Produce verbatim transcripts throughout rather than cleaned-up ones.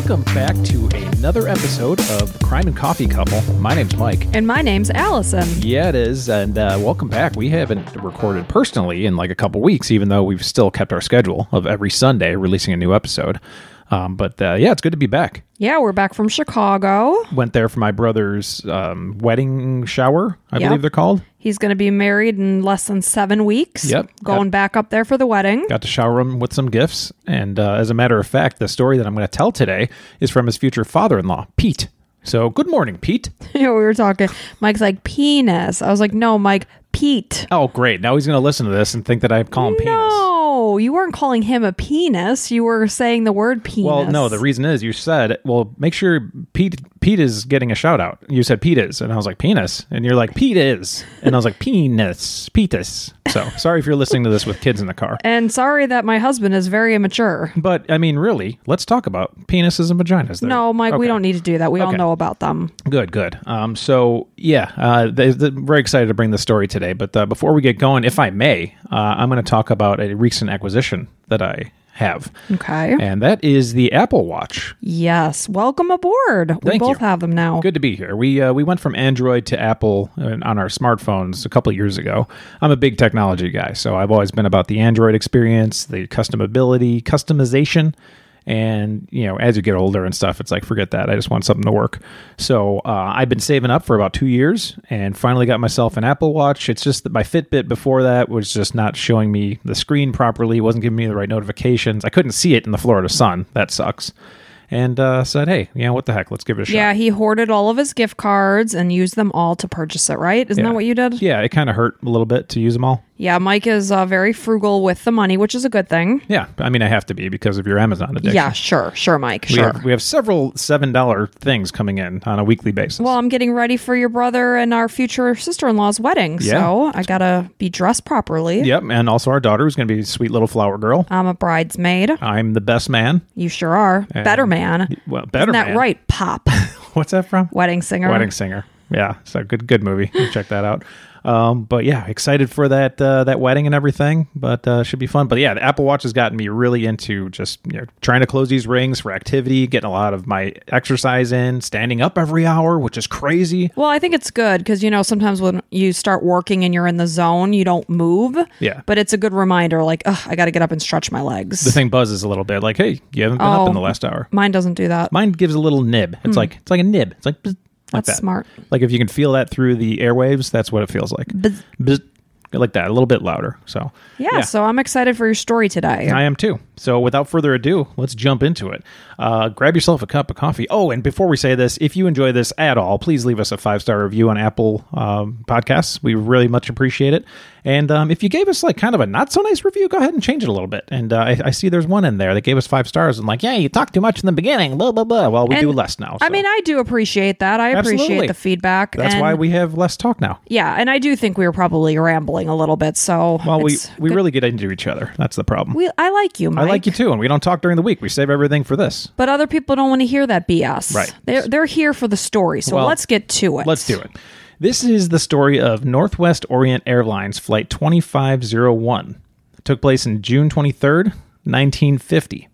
Welcome back to another episode of Crime and Coffee Couple. My name's Mike. And my name's Allison. Yeah, it is. And uh, welcome back. We haven't recorded personally in like a couple weeks, even though we've still kept our schedule of every Sunday releasing a new episode. Um, but uh, yeah, it's good to be back. Yeah, we're back from Chicago. Went there for my brother's um, wedding shower, I Yep. believe they're called. He's going to be married in less than seven weeks. Yep. Going Got- back up there for the wedding. Got to shower him with some gifts. And uh, as a matter of fact, the story that I'm going to tell today is from his future father-in-law, Pete. So good morning, Pete. we were talking. Mike's like, penis. I was like, no, Mike, Pete. Oh, great. Now he's going to listen to this and think that I call him penis. No, you weren't calling him a penis. You were saying the word penis. Well, no, the reason is you said, well, make sure Pete Pete is getting a shout out. You said Pete is, and I was like, penis. And you're like, Pete is. And I was like, penis, Petus. So sorry if you're listening to this with kids in the car. And sorry that my husband is very immature. But, I mean, really, let's talk about penises and vaginas. There. No, Mike, we Okay. don't need to do that. We all Okay. know about them. Good, good. Um, so, yeah, uh, they, they're very excited to bring the story today. But uh, before we get going, if I may, uh, I'm going to talk about a recent acquisition that I have. Okay. And that is the Apple Watch. Yes. Welcome aboard. We Thank both you. have them now. Good to be here. We uh, we went from Android to Apple uh, on our smartphones a couple of years ago. I'm a big technology guy, so I've always been about the Android experience, the customability, customization. And, you know, as you get older and stuff, it's like, forget that. I just want something to work. So uh, I've been saving up for about two years and finally got myself an Apple Watch. It's just that my Fitbit before that was just not showing me the screen properly. It wasn't giving me the right notifications. I couldn't see it in the Florida sun. That sucks. And uh, said, hey, you know, what the heck? Let's give it a shot. Yeah, he hoarded all of his gift cards and used them all to purchase it, right? Isn't Yeah. that what you did? Yeah, it kind of hurt a little bit to use them all. Yeah, Mike is uh, very frugal with the money, which is a good thing. Yeah, I mean, I have to be because of your Amazon addiction. Yeah, sure, sure, Mike, we sure. have, we have several seven dollar things coming in on a weekly basis. Well, I'm getting ready for your brother and our future sister-in-law's wedding, Yeah. so I gotta be dressed properly. Yep, and also our daughter who's going to be a sweet little flower girl. I'm a bridesmaid. I'm the best man. You sure are. And- Better man. Well, better Isn't that man. right, Pop? What's that from? Wedding singer. Wedding Singer. Yeah, so good, good movie. Check that out. Um, but yeah, excited for that uh, that wedding and everything. But uh, should be fun. But yeah, the Apple Watch has gotten me really into just you know trying to close these rings for activity, getting a lot of my exercise in, standing up every hour, which is crazy. Well, I think it's good because, you know, sometimes when you start working and you're in the zone, you don't move. Yeah. But it's a good reminder, like, ugh, I got to get up and stretch my legs. The thing buzzes a little bit, like, hey, you haven't been Oh. up in the last hour. Mine doesn't do that. Mine gives a little nib. It's like it's like a nib. It's like bzz, like That's that. smart. Like if you can feel that through the airwaves, that's what it feels like. Bzz. Bzz, like that, a little bit louder. So Yeah, so I'm excited for your story today. I am too. So without further ado, let's jump into it. Uh, grab yourself a cup of coffee. Oh, and before we say this, if you enjoy this at all, please leave us a five-star review on Apple um, Podcasts. We really much appreciate it. And um, if you gave us like kind of a not so nice review, go ahead and change it a little bit. And uh, I, I see there's one in there that gave us five stars and like, yeah, you talked too much in the beginning, blah, blah, blah. Well, we And, do less now. I so mean, I do appreciate that. I Absolutely. appreciate the feedback. that's and, why we have less talk now. Yeah, and I do think we were probably rambling a little bit, so Well, we, it's we good- really get into each other. That's the problem. we I like you, Mike. I like you too, and we don't talk during the week. We save everything for this. But other people don't want to hear that B S. Right. They're, they're here for the story, so Well, let's get to it. Let's do it. This is the story of Northwest Orient Airlines Flight twenty-five oh one. It took place in June twenty-third, nineteen fifty.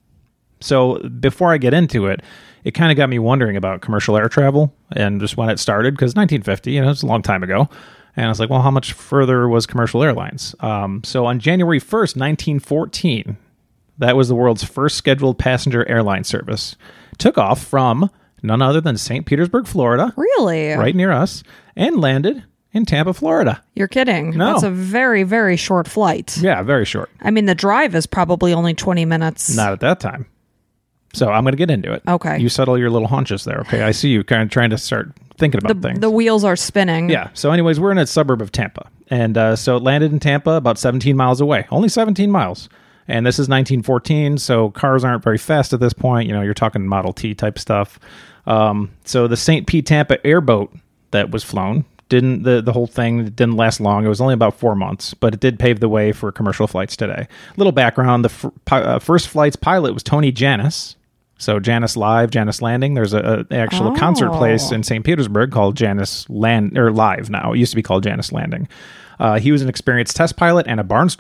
So before I get into it, it kind of got me wondering about commercial air travel and just when it started, because nineteen fifty, you know, it's a long time ago. And I was like, well, how much further was commercial airlines? Um, so on January first, nineteen fourteen, that was the world's first scheduled passenger airline service. Took off from none other than Saint Petersburg, Florida, Really? right near us, and landed in Tampa, Florida. You're kidding. No. That's a very, very short flight. Yeah, very short. I mean, the drive is probably only twenty minutes. Not at that time. So I'm going to get into it. Okay. You settle your little haunches there, okay? I see you kind of trying to start thinking about the, things. the wheels are spinning. Yeah. So anyways, we're in a suburb of Tampa. And uh, so it landed in Tampa about seventeen miles away. Only seventeen miles. And this is nineteen fourteen, so cars aren't very fast at this point. You know, you're talking Model T type stuff. Um, so the Saint Pete Tampa airboat that was flown didn't the, the whole thing didn't last long. It was only about four months, but it did pave the way for commercial flights today. Little background: the f- pi- uh, first flight's pilot was Tony Janis. So Janis Live, Janis Landing. There's a, a actual Oh. concert place in Saint Petersburg called Janis Land or Live now. It used to be called Janis Landing. Uh, he was an experienced test pilot and a barnstormer.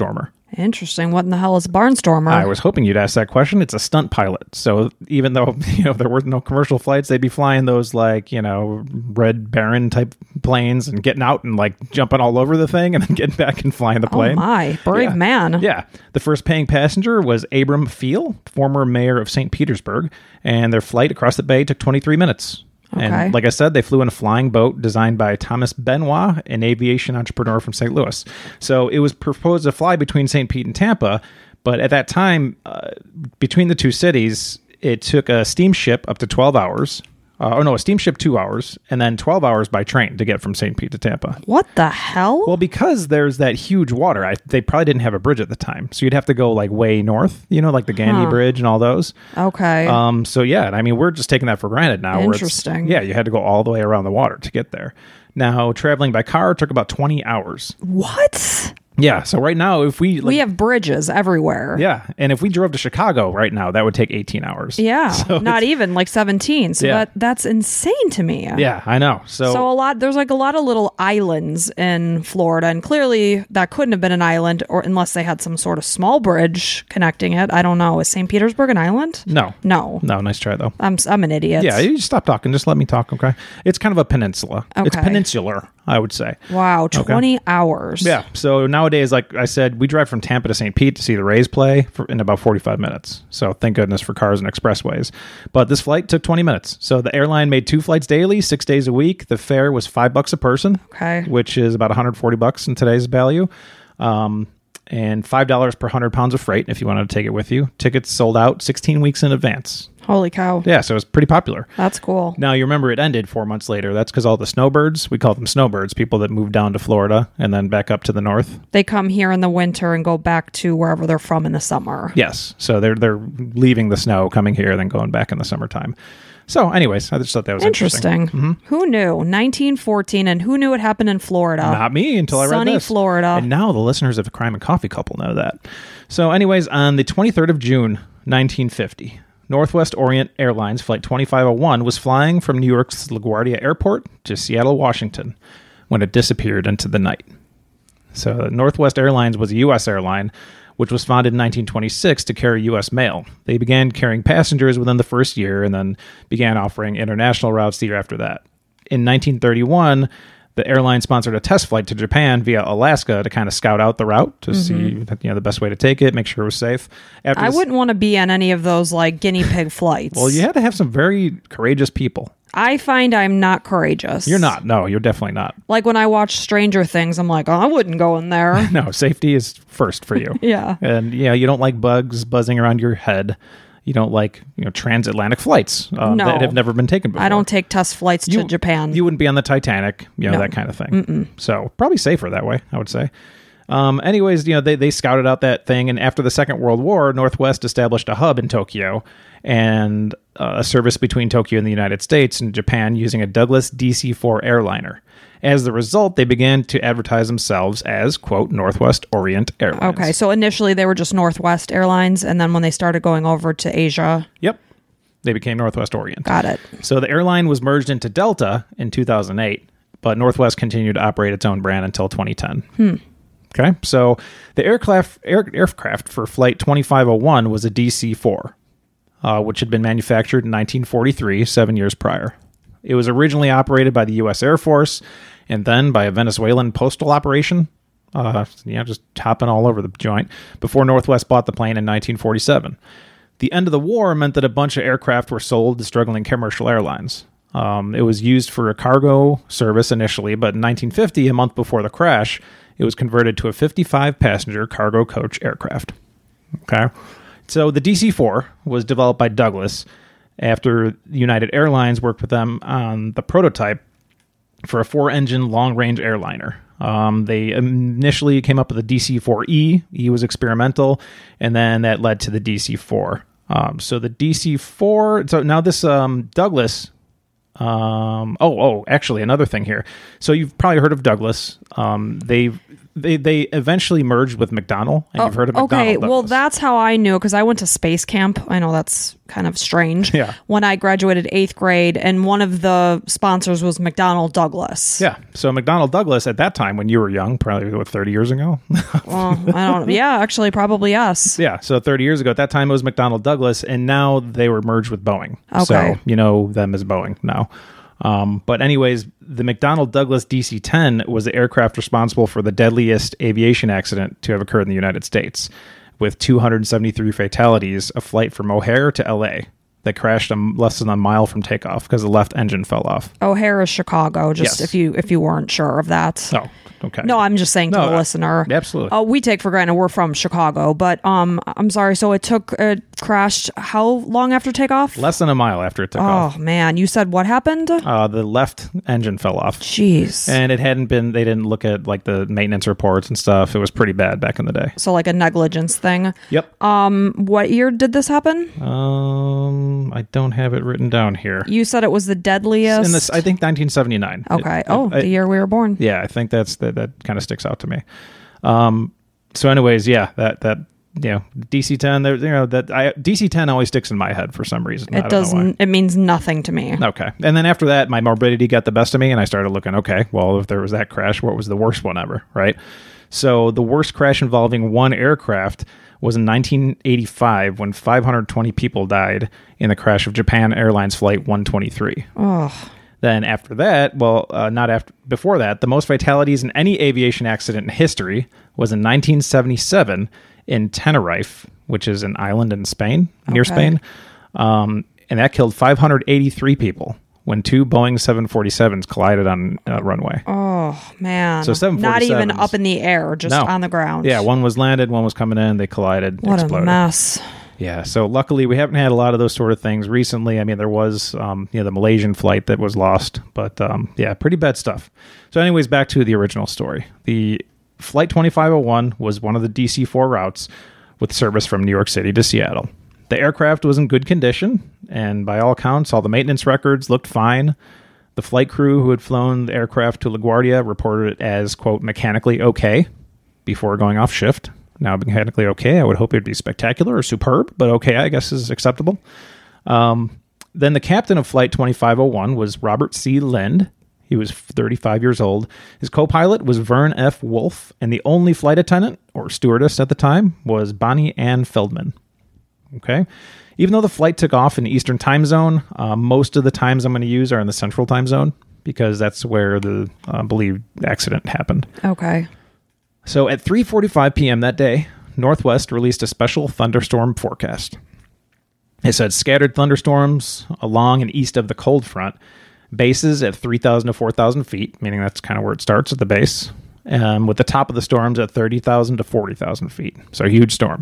Interesting. What in the hell is a barnstormer? I was hoping you'd ask that question. It's a stunt pilot. So even though, you know, there were no commercial flights, they'd be flying those like, you know, Red Baron type planes and getting out and like jumping all over the thing and then getting back and flying the plane. Oh my, brave yeah. man. Yeah. The first paying passenger was Abram Feel, former mayor of Saint Petersburg, and their flight across the bay took twenty-three minutes. Okay. And like I said, they flew in a flying boat designed by Thomas Benoit, an aviation entrepreneur from Saint Louis. So it was proposed to fly between Saint Pete and Tampa, but at that time, uh, between the two cities, it took a steamship up to twelve hours. Uh, oh, no, a steamship two hours, and then twelve hours by train to get from Saint Pete to Tampa. What the hell? Well, because there's that huge water, I, they probably didn't have a bridge at the time. So you'd have to go like way north, you know, like the Gandy Huh. Bridge and all those. Okay. Um. So yeah, I mean, we're just taking that for granted now. where it's- Interesting. Yeah, you had to go all the way around the water to get there. Now, traveling by car took about twenty hours. What? Yeah. So right now, if we... Like, We have bridges everywhere. Yeah. And if we drove to Chicago right now, that would take eighteen hours. Yeah. So Not it's- even like seventeen. So Yeah. that that's insane to me. Yeah, I know. So, So a lot there's like a lot of little islands in Florida, and clearly that couldn't have been an island, or unless they had some sort of small bridge connecting it. I don't know. Is Saint Petersburg an island? no. No. No, nice try, though. I'm I'm an idiot. Yeah, you stop talking. Just let me talk, okay? It's kind of a peninsula. It's Okay. peninsular, I would say. Wow, twenty hours. Yeah. So nowadays, like I said, we drive from Tampa to Saint Pete to see the Rays play for, in about forty-five minutes. So thank goodness for cars and expressways. But this flight took twenty minutes. So the airline made two flights daily, six days a week. The fare was five bucks a person, Okay. which is about one hundred forty bucks in today's value. Um, and five dollars per one hundred pounds of freight if you wanted to take it with you. Tickets sold out sixteen weeks in advance. Holy cow. Yeah, so it was pretty popular. That's cool. Now, you remember it ended four months later. That's because all the snowbirds, we call them snowbirds, people that moved down to Florida and then back up to the north. They come here in the winter and go back to wherever they're from in the summer. Yes. So they're they're leaving the snow, coming here, then going back in the summertime. So anyways, I just thought that was interesting. Interesting. Who knew? nineteen fourteen, and who knew it happened in Florida? Not me until I read Sunny this. Florida. And now the listeners of the Crime and Coffee Couple know that. So anyways, on the twenty-third of June, nineteen fifty, Northwest Orient Airlines Flight twenty-five oh one was flying from New York's LaGuardia Airport to Seattle, Washington, when it disappeared into the night. So Northwest Airlines was a U S airline, which was founded in nineteen twenty-six to carry U S mail. They began carrying passengers within the first year and then began offering international routes the year after that. In nineteen thirty-one, the airline sponsored a test flight to Japan via Alaska to kind of scout out the route to see you know the best way to take it, make sure it was safe. After I this- wouldn't want to be on any of those like guinea pig flights. Well, you had to have some very courageous people. I find I'm not courageous. You're not. No, you're definitely not. Like when I watch Stranger Things, I'm like, oh, I wouldn't go in there. No, safety is first for you. Yeah. And yeah, you don't like bugs buzzing around your head. You don't like you know transatlantic flights uh, No. that have never been taken before. I don't take test flights to You- Japan. You wouldn't be on the Titanic, you know No. that kind of thing. Mm-mm. So probably safer that way, I would say. Um, anyways, you know they they scouted out that thing, and after the Second World War, Northwest established a hub in Tokyo and uh, a service between Tokyo and the United States and Japan using a Douglas D C four airliner. As the result, they began to advertise themselves as, quote, Northwest Orient Airlines. Okay, so initially they were just Northwest Airlines, and then when they started going over to Asia, Yep. They became Northwest Orient. got it. So the airline was merged into Delta in two thousand eight, but Northwest continued to operate its own brand until twenty ten. Hmm. Okay, so the aircraft air, aircraft for Flight twenty-five oh one was a D C four, uh, which had been manufactured in nineteen forty-three, seven years prior. It was originally operated by the U S Air Force and then by a Venezuelan postal operation, uh, you know, just hopping all over the joint, before Northwest bought the plane in nineteen forty-seven. The end of the war meant that a bunch of aircraft were sold to struggling commercial airlines. Um, it was used for a cargo service initially, but in nineteen fifty, a month before the crash, it was converted to a fifty-five passenger cargo coach aircraft. Okay. So the D C four was developed by Douglas after United Airlines worked with them on the prototype for a four-engine long-range airliner. Um, they initially came up with the D C four E. E was experimental, and then that led to the D C four. Um, so the D C four... So now this um, Douglas... Um, oh, oh, actually, another thing here. So you've probably heard of Douglas. Um, they They they eventually merged with McDonnell, and Oh, you've heard of McDonnell okay, Douglas. well, that's how I knew, because I went to space camp. I know that's kind of strange. Yeah. When I graduated eighth grade, and one of the sponsors was McDonnell Douglas. Yeah. So McDonnell Douglas at that time, when you were young, probably what, thirty years ago? Well, I don't. Yeah, actually, probably yes. Yeah. So thirty years ago, at that time it was McDonnell Douglas, and now they were merged with Boeing. Okay. So you know them as Boeing now. Um, but anyways, the McDonnell Douglas D C ten was the aircraft responsible for the deadliest aviation accident to have occurred in the United States, with two hundred seventy-three fatalities, a flight from O'Hare to L A that crashed a, less than a mile from takeoff because the left engine fell off. O'Hare is Chicago. Just Yes. if you if you weren't sure of that. Oh, okay. No, I'm just saying to No, the I- listener. absolutely. Uh, we take for granted we're from Chicago, but um, I'm sorry. So it took it crashed how long after takeoff? Less than a mile after it took oh off. man, you said what happened? Uh, the left engine fell off. Jeez. And it hadn't been, they didn't look at like the maintenance reports and stuff. It was pretty bad back in the day. So like a negligence thing. Yep. Um, what year did this happen? Um, I don't have it written down here. You said it was the deadliest. In this, I think nineteen seventy-nine. Okay. It- oh, I- the year we were born. Yeah, I think that's that. That kind of sticks out to me. Um, so, anyways, yeah, that that you know, D C ten. There, you know, that I D C ten always sticks in my head for some reason. I It don't know why. doesn't. It means nothing to me. Okay. And then after that, my morbidity got the best of me, and I started looking, okay, well, if there was that crash, what was the worst one ever, right? So the worst crash involving one aircraft was in nineteen eighty-five when five hundred twenty people died in the crash of Japan Airlines Flight one twenty-three. Oh, Then after that, well, uh, not after, before that, the most fatalities in any aviation accident in history was in nineteen seventy-seven in Tenerife, which is an island in Spain, near Okay. Spain. Um, and that killed five hundred eighty-three people when two Boeing seven forty-sevens collided on a runway. oh man. So seven Not even forty-sevens up in the air, just No. on the ground. Yeah, one was landed, one was coming in, they collided, What exploded. a mess. Yeah, so luckily we haven't had a lot of those sort of things recently. I mean, there was, um, you know, the Malaysian flight that was lost, but um, yeah, pretty bad stuff. So anyways, back to the original story. The Flight twenty-five oh one was one of the D C four routes with service from New York City to Seattle. The aircraft was in good condition, and by all accounts, all the maintenance records looked fine. The flight crew who had flown the aircraft to LaGuardia reported it as, quote, mechanically okay before going off shift. Now, mechanically okay, I would hope it would be spectacular or superb, but okay, I guess is acceptable. Um, then the captain of Flight twenty-five oh one was Robert C. Lind. He was thirty-five years old. His co-pilot was Vern F. Wolf, and the only flight attendant, or stewardess at the time, was Bonnie Ann Feldman. Okay? Even though the flight took off in the Eastern time zone, uh, most of the times I'm going to use are in the Central time zone, because that's where the uh, believed accident happened. Okay. So at three forty-five p.m. that day, Northwest released a special thunderstorm forecast. It said scattered thunderstorms along and east of the cold front, bases at three thousand to four thousand feet, meaning that's kind of where it starts at the base, um, with the top of the storms at thirty thousand to forty thousand feet. So a huge storm.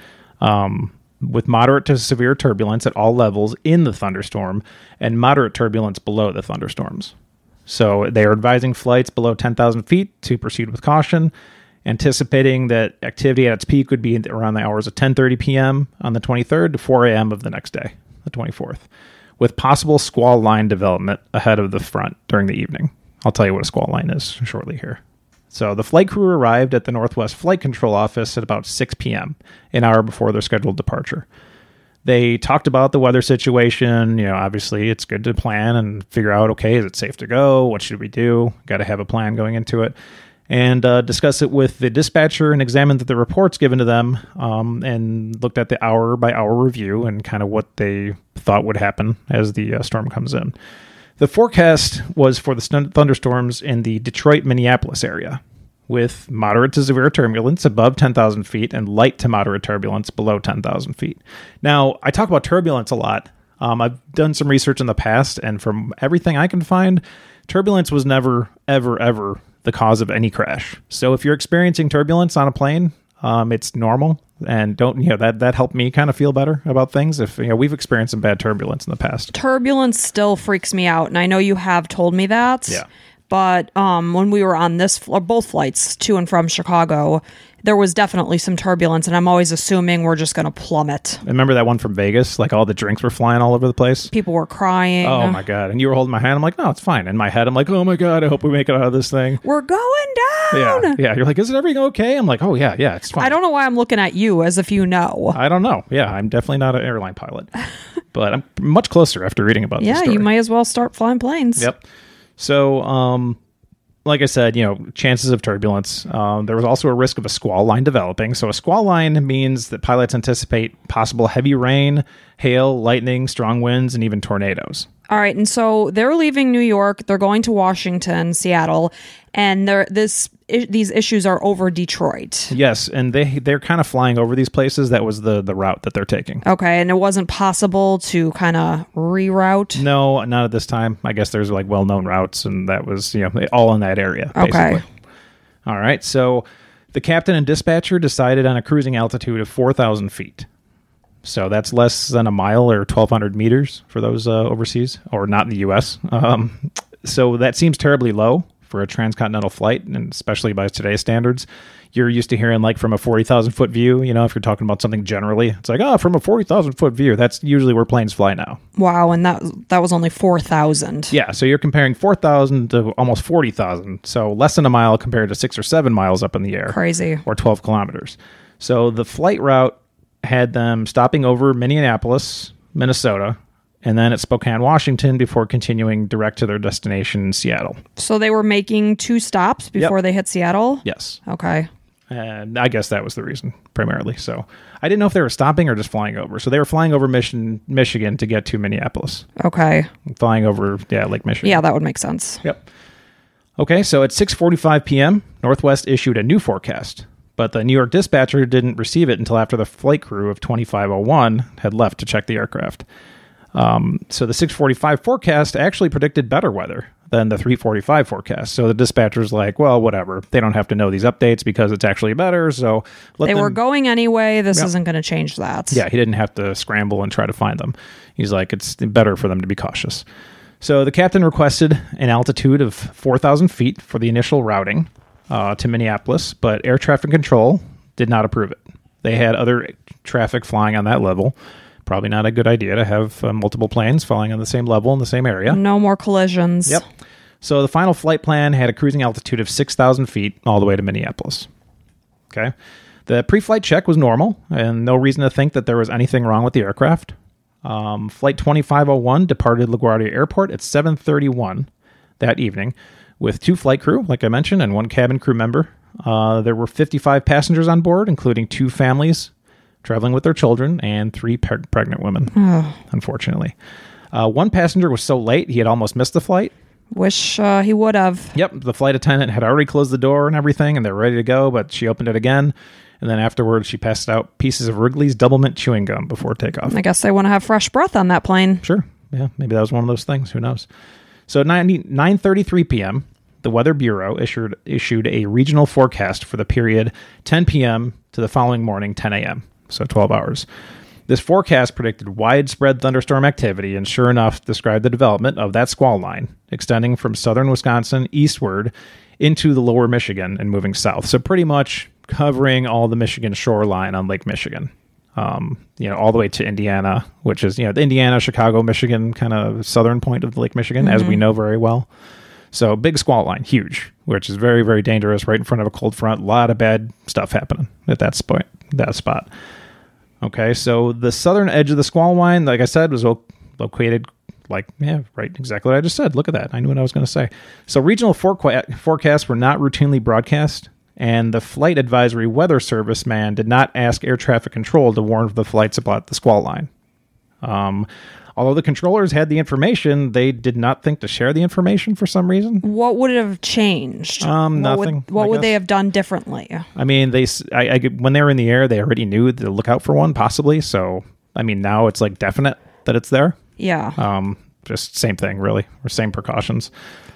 Um, with moderate to severe turbulence at all levels in the thunderstorm and moderate turbulence below the thunderstorms. So they are advising flights below ten thousand feet to proceed with caution, anticipating that activity at its peak would be around the hours of ten thirty p.m. on the twenty-third to four a.m. of the next day, the twenty-fourth, with possible squall line development ahead of the front during the evening. I'll tell you what a squall line is shortly here. So the flight crew arrived at the Northwest Flight Control Office at about six p.m., an hour before their scheduled departure. They talked about the weather situation. You know, obviously it's good to plan and figure out, okay, is it safe to go? What should we do? Got to have a plan going into it. And uh, discuss it with the dispatcher and examined the reports given to them, um, and looked at the hour by hour review and kind of what they thought would happen as the uh, storm comes in. The forecast was for the st- thunderstorms in the Detroit, Minneapolis area, with moderate to severe turbulence above ten thousand feet and light to moderate turbulence below ten thousand feet. Now, I talk about turbulence a lot. Um, I've done some research in the past, and from everything I can find, turbulence was never, ever, ever the cause of any crash. So if you're experiencing turbulence on a plane, um, it's normal, and don't, you know, that, that helped me kind of feel better about things. If, you know, we've experienced some bad turbulence in the past. Turbulence still freaks me out, and I know you have told me that. Yeah. but um, when we were on this, fl- both flights to and from Chicago, there was definitely some turbulence, and I'm always assuming we're just going to plummet. Remember that one from Vegas? Like all the drinks were flying all over the place? People were crying. Oh my God. And you were holding my hand. I'm like, no, it's fine. In my head, I'm like, oh my God, I hope we make it out of this thing. We're going down. Yeah. Yeah. You're like, is it everything okay? I'm like, oh yeah, yeah, it's fine. I don't know why I'm looking at you as if you know. I don't know. Yeah. I'm definitely not an airline pilot, but I'm much closer after reading about this Yeah, story. you might as well start flying planes. Yep. So, um, like I said, you know, chances of turbulence. Um, there was also a risk of a squall line developing. So a squall line means that pilots anticipate possible heavy rain, hail, lightning, strong winds, and even tornadoes. All right, and so they're leaving New York. They're going to Washington, Seattle, and they're this I- these issues are over Detroit. Yes, and they they're kind of flying over these places. That was the the route that they're taking. Okay, and it wasn't possible to kind of reroute. No, not at this time. I guess there's like well-known routes, and that was, you know, all in that area, basically. Okay. All right, so the captain and dispatcher decided on a cruising altitude of four thousand feet. So that's less than a mile or twelve hundred meters for those uh, overseas, or not in the U S. Um, so that seems terribly low for a transcontinental flight, and especially by today's standards. You're used to hearing like from a forty thousand foot view, you know, if you're talking about something generally, it's like, oh, from a forty thousand foot view, that's usually where planes fly now. Wow, and that that was only four thousand. Yeah, so you're comparing four thousand to almost forty thousand, so less than a mile compared to six or seven miles up in the air. Crazy. Or twelve kilometers. So the flight route had them stopping over Minneapolis, Minnesota, and then at Spokane, Washington, before continuing direct to their destination in Seattle. So they were making two stops before Yep. they hit Seattle? Yes. Okay. And I guess that was the reason, primarily. So I didn't know if they were stopping or just flying over. So they were flying over Mission, Michigan to get to Minneapolis. Okay. Flying over, yeah, Lake Michigan. Yeah, that would make sense. Yep. Okay, so at six forty-five p.m., Northwest issued a new forecast. But the New York dispatcher didn't receive it until after the flight crew of twenty-five oh one had left to check the aircraft. Um, so the six forty-five forecast actually predicted better weather than the three forty-five forecast. So the dispatcher's like, well, whatever. They don't have to know these updates because it's actually better. So let They them... were going anyway. This Yep. isn't going to change that. Yeah, he didn't have to scramble and try to find them. He's like, it's better for them to be cautious. So the captain requested an altitude of four thousand feet for the initial routing uh, to Minneapolis, but air traffic control did not approve it. They had other traffic flying on that level. Probably not a good idea to have uh, multiple planes flying on the same level in the same area. No more collisions. Yep. So the final flight plan had a cruising altitude of six thousand feet all the way to Minneapolis. Okay. The pre-flight check was normal, and no reason to think that there was anything wrong with the aircraft. Um, flight twenty-five oh one departed LaGuardia Airport at seven thirty-one that evening with two flight crew, like I mentioned, and one cabin crew member. Uh, there were fifty-five passengers on board, including two families traveling with their children and three pe- pregnant women, unfortunately. Uh, one passenger was so late, he had almost missed the flight. Wish uh, he would have. Yep, the flight attendant had already closed the door and everything, and they were ready to go, but she opened it again. And then afterwards, she passed out pieces of Wrigley's Double Mint chewing gum before takeoff. I guess they want to have fresh breath on that plane. Sure. Yeah, maybe that was one of those things. Who knows? So at nine thirty-three p.m., the Weather Bureau issued issued a regional forecast for the period ten p.m. to the following morning, ten a.m., so twelve hours. This forecast predicted widespread thunderstorm activity and sure enough described the development of that squall line extending from southern Wisconsin eastward into the lower Michigan and moving south. So pretty much covering all the Michigan shoreline on Lake Michigan, um, you know, all the way to Indiana, which is, you know, the Indiana, Chicago, Michigan kind of southern point of Lake Michigan, mm-hmm. as we know very well. So big squall line, huge, which is very, very dangerous right in front of a cold front. A lot of bad stuff happening at that spot. That spot. Okay, so the southern edge of the squall line, like I said, was lo- located like, yeah, right, exactly what I just said. Look at that. I knew what I was going to say. So regional foreca- forecasts were not routinely broadcast, and the Flight Advisory Weather Service man did not ask air traffic control to warn the flights about the squall line. Um, although the controllers had the information, they did not think to share the information for some reason. What would it have changed? Um, what nothing. Would, what I would guess. they have done differently? I mean, they I, I, when they were in the air, they already knew to look out for one, possibly. So, I mean, now it's like definite that it's there. Yeah. Um, just same thing, really, or same precautions.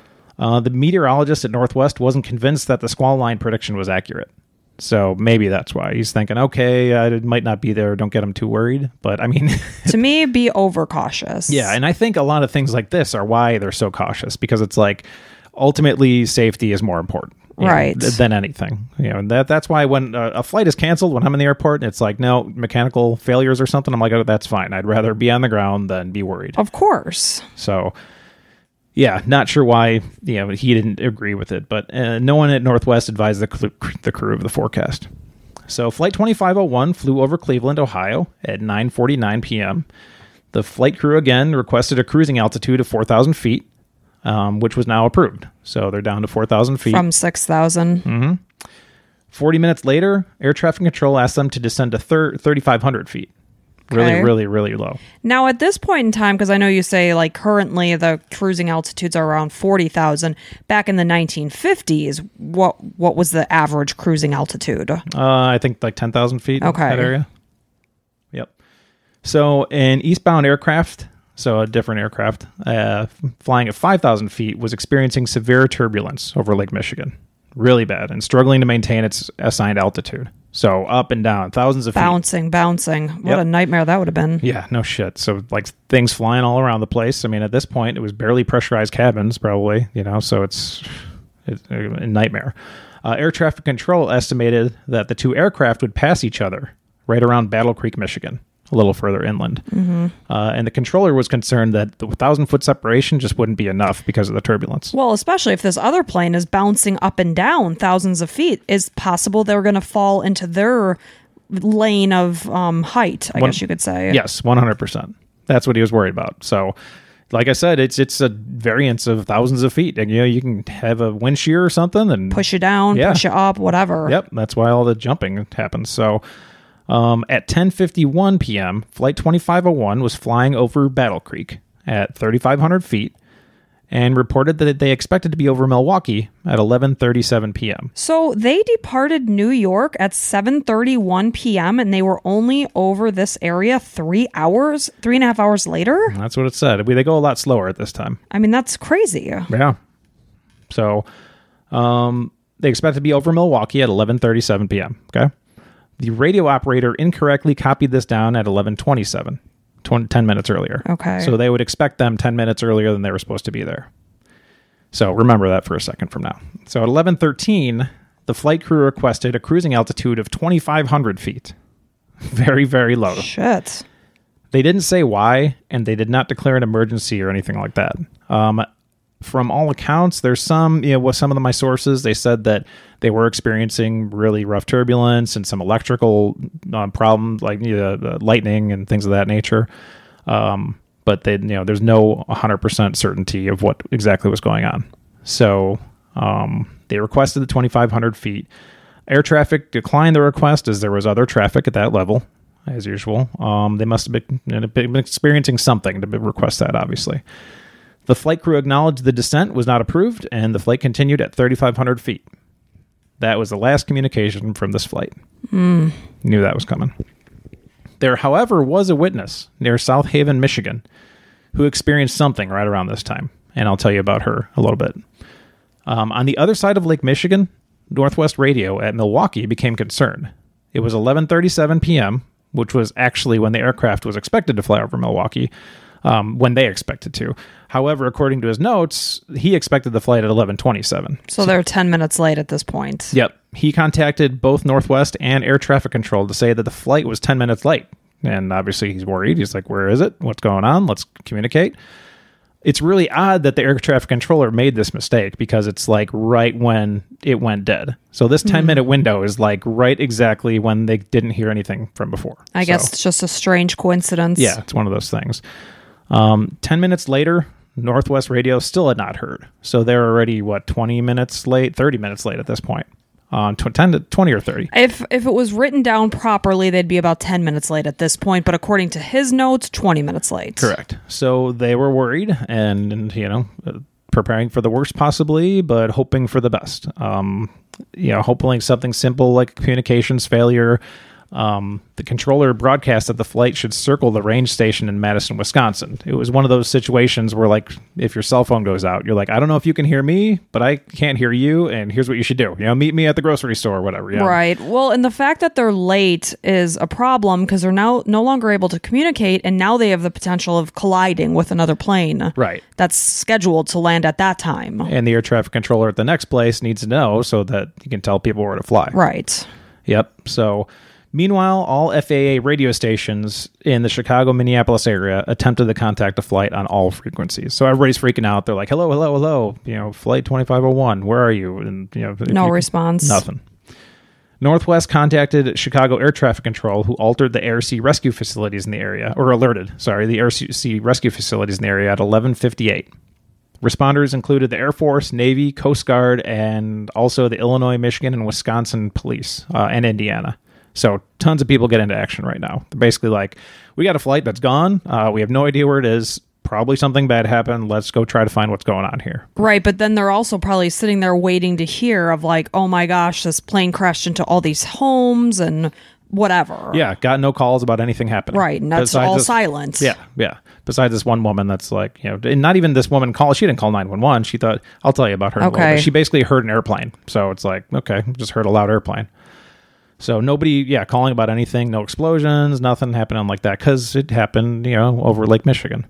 Uh, the meteorologist at Northwest wasn't convinced that the squall line prediction was accurate. So maybe that's why he's thinking, okay, uh, it might not be there. Don't get him too worried. But I mean, to me, be overcautious. Yeah. And I think a lot of things like this are why they're so cautious, because it's like ultimately safety is more important. you know, Right. th- than anything. You know, and that that's why when uh, a flight is canceled, when I'm in the airport, it's like, no, mechanical failures or something. I'm like, oh, that's fine. I'd rather be on the ground than be worried. Of course. So, yeah, not sure why, you know, he didn't agree with it, but uh, no one at Northwest advised the, cl- the crew of the forecast. So Flight twenty-five oh one flew over Cleveland, Ohio at nine forty-nine p.m. The flight crew again requested a cruising altitude of four thousand feet, um, which was now approved. So they're down to four thousand feet. From six thousand. Mm-hmm. forty minutes later, air traffic control asked them to descend to thir- thirty-five hundred feet. Really, Okay. really, really low. Now, at this point in time, because I know you say like currently the cruising altitudes are around forty thousand. Back in the nineteen fifties, what what was the average cruising altitude? Uh, I think like ten thousand feet. Okay. That area. Yep. So an eastbound aircraft, so a different aircraft, uh, flying at five thousand feet, was experiencing severe turbulence over Lake Michigan. Really bad, and struggling to maintain its assigned altitude. So up and down, thousands of feet. Bouncing, bouncing. What Yep. a nightmare that would have been. Yeah, no shit. So like things flying all around the place. I mean, at this point, it was barely pressurized cabins, probably. You know, so it's, it's a nightmare. Uh, air traffic control estimated that the two aircraft would pass each other right around Battle Creek, Michigan, a little further inland. Mm-hmm. Uh, and the controller was concerned that the thousand foot separation just wouldn't be enough because of the turbulence. Well, especially if this other plane is bouncing up and down thousands of feet, is possible they're going to fall into their lane of um, height, I One- guess you could say. Yes, one hundred percent. That's what he was worried about. So, like I said, it's it's a variance of thousands of feet. And, you know, you can have a wind shear or something and Push you down, Yeah. push you up, whatever. Yep, that's why all the jumping happens. So, um, at ten fifty-one p.m., Flight twenty-five oh one was flying over Battle Creek at thirty-five hundred feet and reported that they expected to be over Milwaukee at eleven thirty-seven p.m. So they departed New York at seven thirty-one p.m. and they were only over this area three hours, three and a half hours later. That's what it said. We- They go a lot slower at this time. I mean, that's crazy. Yeah. So, um, they expect to be over Milwaukee at eleven thirty-seven p.m. Okay. The radio operator incorrectly copied this down at eleven twenty-seven, twenty, ten minutes earlier. Okay. So they would expect them ten minutes earlier than they were supposed to be there. So remember that for a second from now. So at eleven thirteen, the flight crew requested a cruising altitude of twenty-five hundred feet. Very, very low. Shit. They didn't say why, and they did not declare an emergency or anything like that. Um, from all accounts, there's some, you know, with some of the, my sources, they said that they were experiencing really rough turbulence and some electrical uh, problems, like you know, the lightning and things of that nature. Um, but they, you know, there's no one hundred percent certainty of what exactly was going on. So um, they requested the twenty-five hundred feet. Air traffic declined the request as there was other traffic at that level, as usual. Um, they must have been, you know, been experiencing something to request that, obviously. The flight crew acknowledged the descent was not approved, and the flight continued at thirty-five hundred feet. That was the last communication from this flight. Mm. Knew that was coming. There, however, was a witness near South Haven, Michigan, who experienced something right around this time, and I'll tell you about her a little bit. Um, on the other side of Lake Michigan, Northwest Radio at Milwaukee became concerned. It was eleven thirty-seven p.m., which was actually when the aircraft was expected to fly over Milwaukee, um, when they expected to. However, according to his notes, he expected the flight at eleven twenty-seven. So they're ten minutes late at this point. Yep. He contacted both Northwest and air traffic control to say that the flight was ten minutes late. And obviously he's worried. He's like, where is it? What's going on? Let's communicate. It's really odd that the air traffic controller made this mistake because it's like right when it went dead. So this ten minute window is like right exactly when they didn't hear anything from before. I So, guess it's just a strange coincidence. yeah, it's one of those things. Um, ten minutes later, Northwest Radio still had not heard. So they're already, what, twenty minutes late, thirty minutes late at this point. On uh, ten to twenty or thirty. If if it was written down properly, they'd be about ten minutes late at this point. But according to his notes, twenty minutes late. Correct. So they were worried and, and you know, uh, preparing for the worst possibly, but hoping for the best. Um, you know, hoping something simple like communications failure Um, the controller broadcast that the flight should circle the range station in Madison, Wisconsin. It was one of those situations where, like, if your cell phone goes out, you're like, I don't know if you can hear me, but I can't hear you, and here's what you should do. You know, meet me at the grocery store or whatever. You know? Right. Well, and the fact that they're late is a problem because they're now no longer able to communicate, and now they have the potential of colliding with another plane. Right. That's scheduled to land at that time. And the air traffic controller at the next place needs to know so that you can tell people where to fly. Right. Yep. So... Meanwhile, all F A A radio stations in the Chicago, Minneapolis area attempted to contact a flight on all frequencies. So everybody's freaking out. They're like, hello, hello, hello, you know, flight twenty-five oh one, where are you? And, you know, no you, response. Nothing. Northwest contacted Chicago Air Traffic Control, who altered the air sea rescue facilities in the area, or alerted, sorry, the air sea rescue facilities in the area at eleven fifty-eight. Responders included the Air Force, Navy, Coast Guard, and also the Illinois, Michigan, and Wisconsin police, uh, and Indiana. So tons of people get into action right now. They're basically like, we got a flight that's gone. Uh, we have no idea where it is. Probably something bad happened. Let's go try to find what's going on here. Right. But then they're also probably sitting there waiting to hear of like, oh my gosh, this plane crashed into all these homes and whatever. Yeah. Got no calls about anything happening. Right. And that's Besides all this, silence. Yeah. Yeah. Besides this one woman that's like, you know, and not even this woman call. She didn't call nine one one. She thought, I'll tell you about her in okay. a little bit. She basically heard an airplane. So it's like, okay, just heard a loud airplane. So nobody, yeah, calling about anything, no explosions, nothing happening like that, because it happened, you know, over Lake Michigan.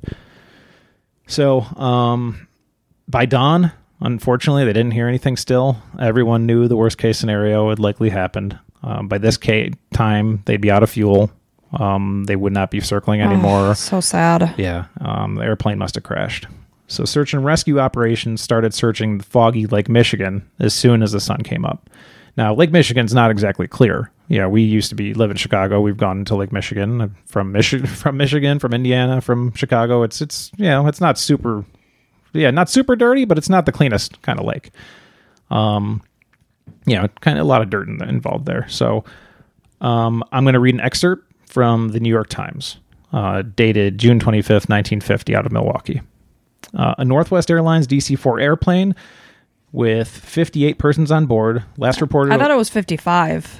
So um, by dawn, unfortunately, they didn't hear anything still. Everyone knew the worst case scenario had likely happened. Um, by this ca- time, they'd be out of fuel. Um, they would not be circling anymore. Oh, so sad. Yeah, um, the airplane must have crashed. So search and rescue operations started searching foggy Lake Michigan as soon as the sun came up. Now, Lake Michigan's not exactly clear. Yeah, we used to be live in Chicago. We've gone to Lake Michigan from Michigan, from Michigan, from Indiana, from Chicago. It's it's you know it's not super, yeah, not super dirty, but it's not the cleanest kind of lake. Um, you know, kind of a lot of dirt in, involved there. So, um, I'm going to read an excerpt from the New York Times, uh, dated June twenty-fifth, nineteen fifty, out of Milwaukee. Uh, a Northwest Airlines D C four airplane with fifty-eight persons on board. Last reported... I thought it was fifty-five.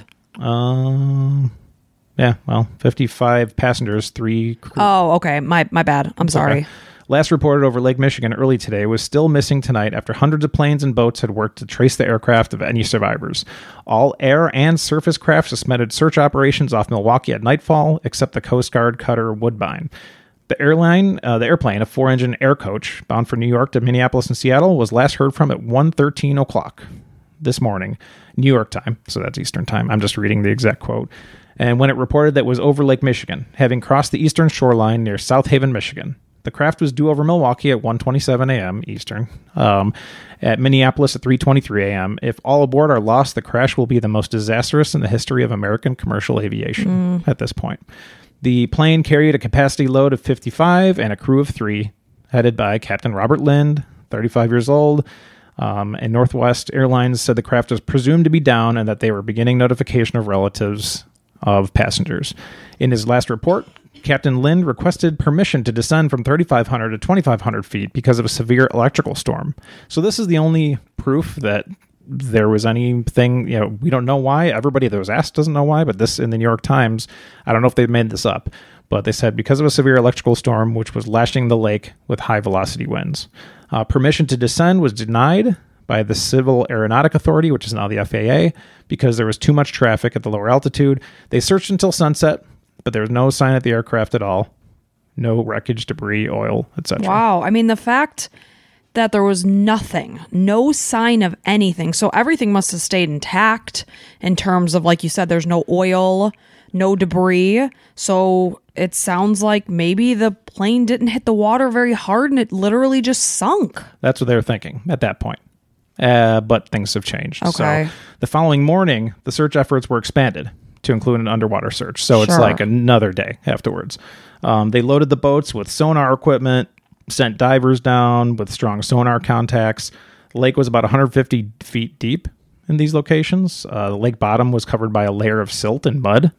Um, yeah, well, fifty-five passengers, three crew. Oh, okay. My my bad. I'm sorry. Okay. Last reported over Lake Michigan early today was still missing tonight after hundreds of planes and boats had worked to trace the aircraft of any survivors. All air and surface craft suspended search operations off Milwaukee at nightfall, except the Coast Guard cutter Woodbine. The airline, uh, the airplane, a four-engine air coach bound for New York to Minneapolis and Seattle, was last heard from at one thirteen o'clock this morning, New York time. So that's Eastern time. I'm just reading the exact quote. And when it reported that it was over Lake Michigan, having crossed the eastern shoreline near South Haven, Michigan. The craft was due over Milwaukee at one twenty-seven a.m. Eastern, um, at Minneapolis at three twenty-three a.m. If all aboard are lost, the crash will be the most disastrous in the history of American commercial aviation mm. at this point. The plane carried a capacity load of fifty-five and a crew of three, headed by Captain Robert Lind, thirty-five years old. Um, and Northwest Airlines said the craft was presumed to be down and that they were beginning notification of relatives of passengers. In his last report, Captain Lind requested permission to descend from thirty-five hundred to twenty-five hundred feet because of a severe electrical storm. So this is the only proof that there was anything, you know, we don't know why. Everybody that was asked doesn't know why, but this in the New York Times, I don't know if they've made this up, but they said because of a severe electrical storm, which was lashing the lake with high velocity winds. Uh, permission to descend was denied by the Civil Aeronautic Authority, which is now the F A A, because there was too much traffic at the lower altitude. They searched until sunset, but there was no sign of the aircraft at all. No wreckage, debris, oil, et cetera. Wow. I mean, the fact that there was nothing, no sign of anything. So everything must have stayed intact in terms of, like you said, there's no oil, no debris. So it sounds like maybe the plane didn't hit the water very hard and it literally just sunk. That's what they were thinking at that point. Uh, but things have changed. Okay. So the following morning, the search efforts were expanded to include an underwater search. So it's Sure. like another day afterwards. Um, they loaded the boats with sonar equipment, sent divers down with strong sonar contacts. The lake was about one hundred fifty feet deep in these locations. Uh, the lake bottom was covered by a layer of silt and mud.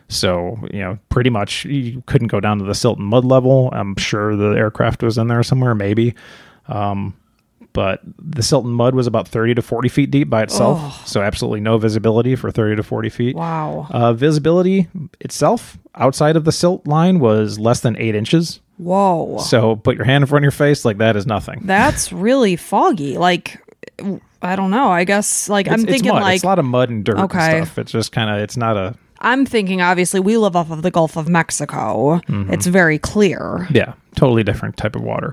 So, you know, pretty much you couldn't go down to the silt and mud level. I'm sure the aircraft was in there somewhere, maybe. Um, but the silt and mud was about thirty to forty feet deep by itself. Oh. So absolutely no visibility for thirty to forty feet. Wow. Uh, visibility itself outside of the silt line was less than eight inches. Whoa. So put your hand in front of your face, like that is nothing. That's really foggy. Like, I don't know. I guess, like, It's, I'm it's thinking, mud. like, it's a lot of mud and dirt Okay. and stuff. It's just kind of, it's not a, I'm thinking, obviously, we live off of the Gulf of Mexico. Mm-hmm. It's very clear. yeah, totally different type of water.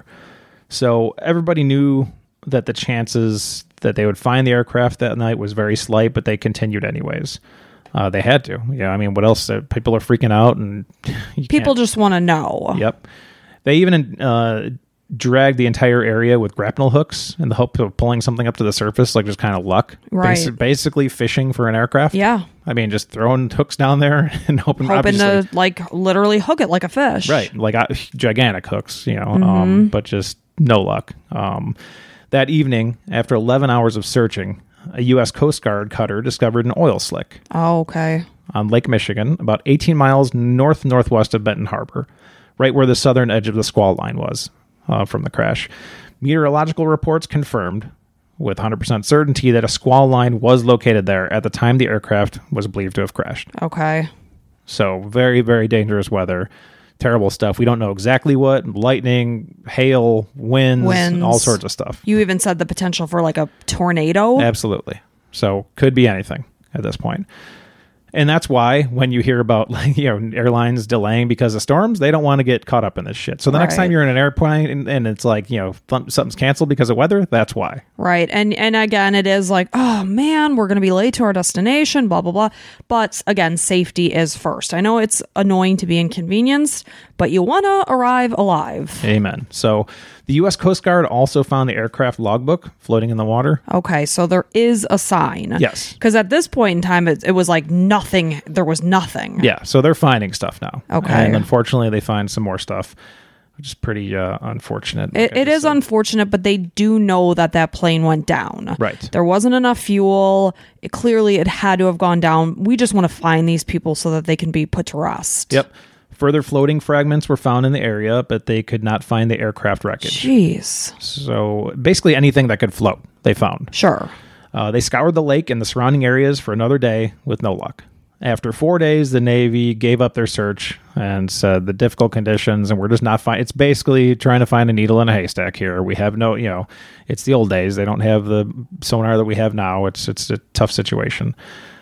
So everybody knew that the chances that they would find the aircraft that night was very slight, but they continued anyways. Uh, they had to. Yeah, I mean, what else? Uh, people are freaking out, and you People can't- just want to know. Yep. They even uh, dragged the entire area with grapnel hooks in the hope of pulling something up to the surface, like just kind of luck. Right. Basi- basically fishing for an aircraft. Yeah. I mean, just throwing hooks down there and hoping, Hoping obviously, to, like, literally hook it like a fish. right, like uh, gigantic hooks, you know, Mm-hmm. um, but just no luck. Um, that evening, after eleven hours of searching, a U S Coast Guard cutter discovered an oil slick Oh, okay. on Lake Michigan, about eighteen miles north northwest of Benton Harbor, right where the southern edge of the squall line was uh, from the crash. Meteorological reports confirmed with one hundred percent certainty that a squall line was located there at the time the aircraft was believed to have crashed. Okay. So very, very dangerous weather. Terrible stuff. We don't know exactly what. Lightning, hail, winds, Winds. all sorts of stuff. You even said the potential for, like, a tornado. Absolutely. So could be anything at this point. And that's why when you hear about, like, you know, airlines delaying because of storms, they don't want to get caught up in this shit. So the next Right. time you're in an airplane and, and it's like, you know, th- something's canceled because of weather, that's why. Right. And and again, it is like, oh man, we're going to be late to our destination, blah, blah, blah. But again, safety is first. I know it's annoying to be inconvenienced, but you want to arrive alive. Amen. So the U S Coast Guard also found the aircraft logbook floating in the water. Okay. So there is a sign. Yes. Because at this point in time, it, it was like nothing. There was nothing. Yeah. So they're finding stuff now. Okay. And unfortunately, they find some more stuff, which is pretty uh, unfortunate. like It, I it just is said. unfortunate, but they do know that that plane went down. Right. There wasn't enough fuel. It, clearly, it had to have gone down. We just want to find these people so that they can be put to rest. Yep. Further floating fragments were found in the area, but they could not find the aircraft wreckage. Jeez. So basically anything that could float, they found. Sure. Uh, they scoured the lake and the surrounding areas for another day with no luck. After four days, the Navy gave up their search and said the difficult conditions, and we're just not finding. It's basically trying to find a needle in a haystack here. We have no, you know, it's the old days. They don't have the sonar that we have now. It's it's a tough situation.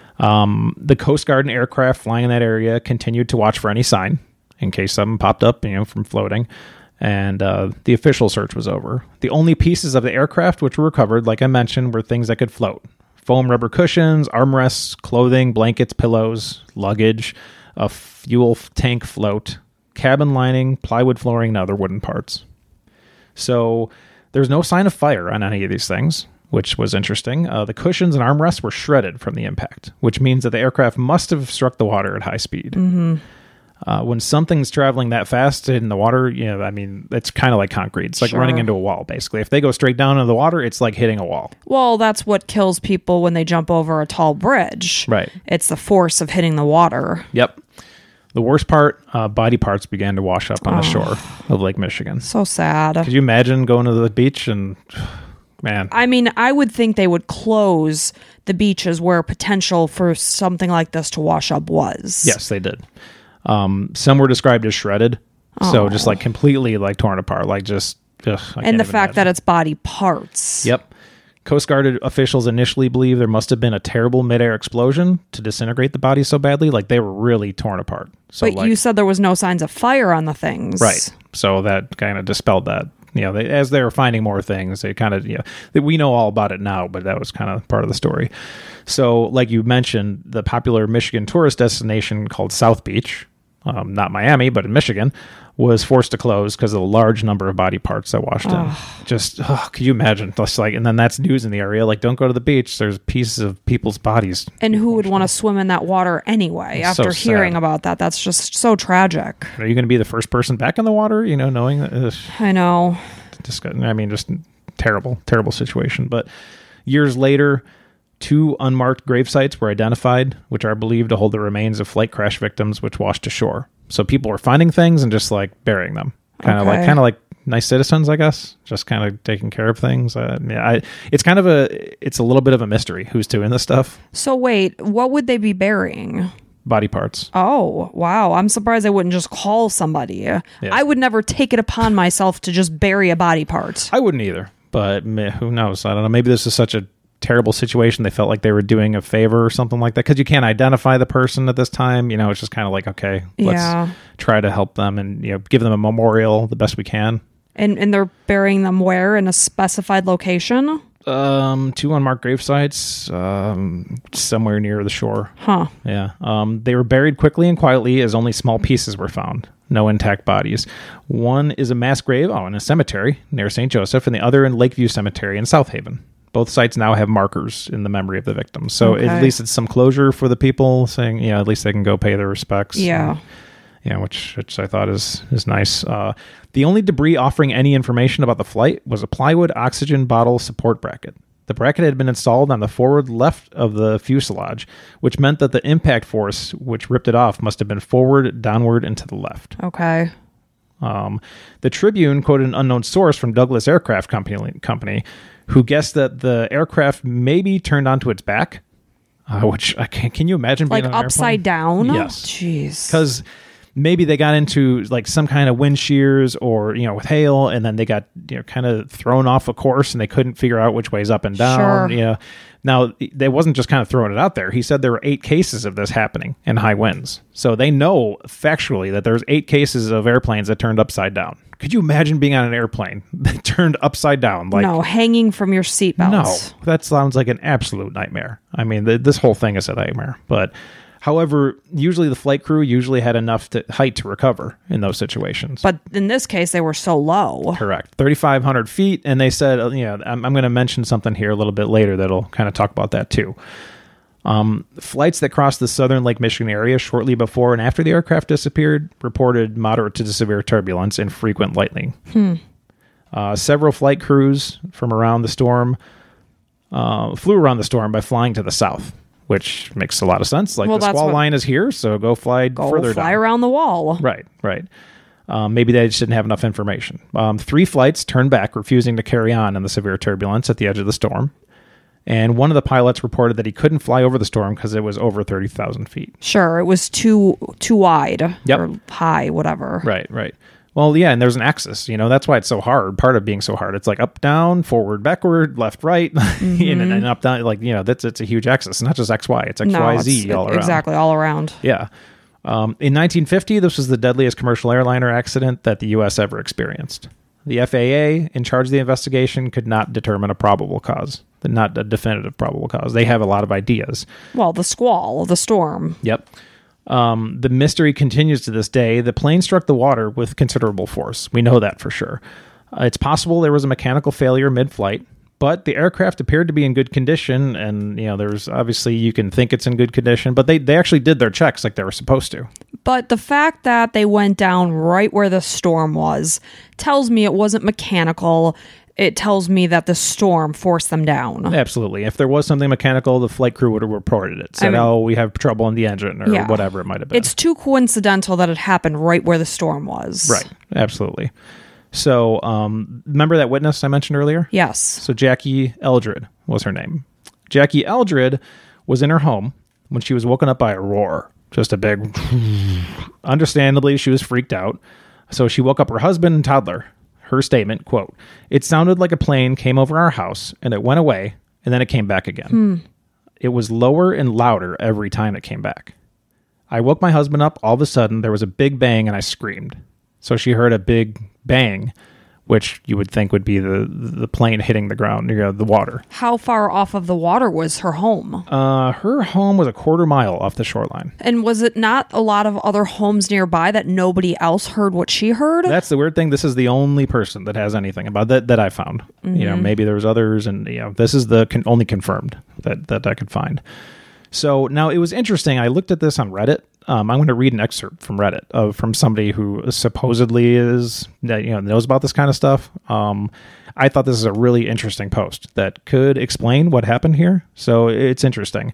Um, the Coast Guard and aircraft flying in that area continued to watch for any sign in case something popped up, you know, from floating. And uh, the official search was over. The only pieces of the aircraft which were recovered, like I mentioned, were things that could float. Foam rubber cushions, armrests, clothing, blankets, pillows, luggage, a fuel tank float, cabin lining, plywood flooring, and other wooden parts. So there's no sign of fire on any of these things, which was interesting. Uh, the cushions and armrests were shredded from the impact, which means that the aircraft must have struck the water at high speed. Mm-hmm. Uh, when something's traveling that fast in the water, you know, I mean, it's kind of like concrete. It's like Sure. running into a wall, basically. If they go straight down into the water, it's like hitting a wall. Well, that's what kills people when they jump over a tall bridge. Right. It's the force of hitting the water. Yep. The worst part, uh, body parts began to wash up on the shore of Lake Michigan. So sad. Could you imagine going to the beach and, man, I mean, I would think they would close the beaches where potential for something like this to wash up was. yes, they did. Um, some were described as shredded, so Oh. just like completely like torn apart, like just. Ugh, I And can't the even fact that imagine. it's body parts. Yep. Coast Guard officials initially believed there must have been a terrible midair explosion to disintegrate the body so badly, like they were really torn apart. So But like, you said there was no signs of fire on the things. right. So that kind of dispelled that. You know, they, as they were finding more things, they kind of, you know, that we know all about it now, but that was kind of part of the story. So, like you mentioned, the popular Michigan tourist destination called South Beach, um, not Miami, but in Michigan, was forced to close because of the large number of body parts that washed in. Just, oh, could you imagine? Just like, and then that's news in the area. Like, don't go to the beach. There's pieces of people's bodies. And who would want to swim in that water anyway It's so after hearing sad. about that? That's just so tragic. Are you going to be the first person back in the water? You know, knowing that. Ugh. I know. Just, I mean, just terrible, terrible situation. But years later, two unmarked grave sites were identified, which are believed to hold the remains of flight crash victims which washed ashore. So people were finding things and just like burying them, kind of Okay. like kind of like nice citizens, I guess, just kind of taking care of things. Uh, yeah, I, it's kind of a, it's a little bit of a mystery who's doing this stuff. So wait, what would they be burying? Body parts. Oh, wow. I'm surprised they wouldn't just call somebody. Yeah. I would never take it upon myself to just bury a body part. I wouldn't either, but meh, who knows? I don't know. Maybe this is such a terrible situation. They felt like they were doing a favor or something like that, because you can't identify the person at this time. You know, it's just kind of like, okay, let's Yeah. try to help them and, you know, give them a memorial the best we can. And and they're burying them where? In a specified location? Um, two unmarked grave sites, um, somewhere near the shore. Huh. Yeah. Um, they were buried quickly and quietly as only small pieces were found. No intact bodies. One is a mass grave, oh, in a cemetery near Saint Joseph, and the other in Lakeview Cemetery in South Haven. Both sites now have markers in the memory of the victims. So Okay. at least it's some closure for the people, saying, yeah, at least they can go pay their respects. Yeah. And, yeah, which which I thought is is nice. Uh, the only debris offering any information about the flight was a plywood oxygen bottle support bracket. The bracket had been installed on the forward left of the fuselage, which meant that the impact force which ripped it off must have been forward, downward, and to the left. Okay. Um, the Tribune quoted an unknown source from Douglas Aircraft Company, company who guessed that the aircraft maybe turned onto its back, uh, which I can, can you imagine being Like on an upside airplane? down? Yes. Jeez. Because maybe they got into like some kind of wind shears or, you know, with hail, and then they got, you know, kind of thrown off a course and they couldn't figure out which way's up and down. Sure. You know, now they wasn't just kind of throwing it out there. He said there were eight cases of this happening in high winds. So they know factually that there's eight cases of airplanes that turned upside down. Could you imagine being on an airplane that turned upside down? Like, no, hanging from your seatbelt. no, that sounds like an absolute nightmare. I mean, th- this whole thing is a nightmare. But however, usually the flight crew usually had enough to, height to recover in those situations. But in this case, they were so low. Correct. thirty-five hundred feet. And they said, uh, you know, I'm, I'm going to mention something here a little bit later that'll kind of talk about that too. Um, flights that crossed the southern Lake Michigan area shortly before and after the aircraft disappeared reported moderate to severe turbulence and frequent lightning. Hmm. Uh, several flight crews from around the storm uh, flew around the storm by flying to the south, which makes a lot of sense. Like, Well, the that's squall what- line is here, so go fly Go further fly down. around the wall. Right, right. Um, maybe they just didn't have enough information. Um, three flights turned back, refusing to carry on in the severe turbulence at the edge of the storm. And one of the pilots reported that he couldn't fly over the storm because it was over thirty thousand feet. Sure, it was too too wide Yep. or high, whatever. Right, right. Well, yeah, and there's an axis. You know, that's why it's so hard. Part of being so hard, it's like up, down, forward, backward, left, right, Mm-hmm. and, and up, down. Like, you know, that's it's a huge axis. It's not just X, Y. It's X, No, Y, it's- Z all around. exactly all around. Yeah. Um, in nineteen fifty, this was the deadliest commercial airliner accident that the U S ever experienced. The F A A, in charge of the investigation, could not determine a probable cause, not a definitive probable cause. They have a lot of ideas. Well, the squall, the storm. Yep. Um, the mystery continues to this day. The plane struck the water with considerable force. We know that for sure. Uh, it's possible there was a mechanical failure mid-flight, but the aircraft appeared to be in good condition, and you know, there's obviously you can think it's in good condition, but they they actually did their checks like they were supposed to. But the fact that they went down right where the storm was tells me it wasn't mechanical. It tells me that the storm forced them down. Absolutely. If there was something mechanical, the flight crew would have reported it. Said, I mean- "Oh, we have trouble in the engine," or Yeah. whatever it might have been. It's too coincidental that it happened right where the storm was. right. Absolutely. So, um, remember that witness I mentioned earlier? Yes. So Jackie Eldred was her name. Jackie Eldred was in her home when she was woken up by a roar. Just a big... Understandably, she was freaked out. So she woke up her husband and toddler. Her statement, quote, "It sounded like a plane came over our house, and it went away, and then it came back again. Hmm. It was lower and louder every time it came back. I woke my husband up. All of a sudden, there was a big bang, and I screamed. So she heard a big bang, which you would think would be the the plane hitting the ground, you know, the water. How far off of the water was her home? Uh, her home was a quarter mile off the shoreline. And was it not a lot of other homes nearby that nobody else heard what she heard? That's the weird thing. This is the only person that has anything about that that I found. Mm-hmm. You know, maybe there was others, and you know, this is the con- only confirmed that that I could find. So now it was interesting. I looked at this on Reddit. Um, I'm going to read an excerpt from Reddit of from somebody who supposedly is, you know, knows about this kind of stuff. Um, I thought this is a really interesting post that could explain what happened here. So it's interesting.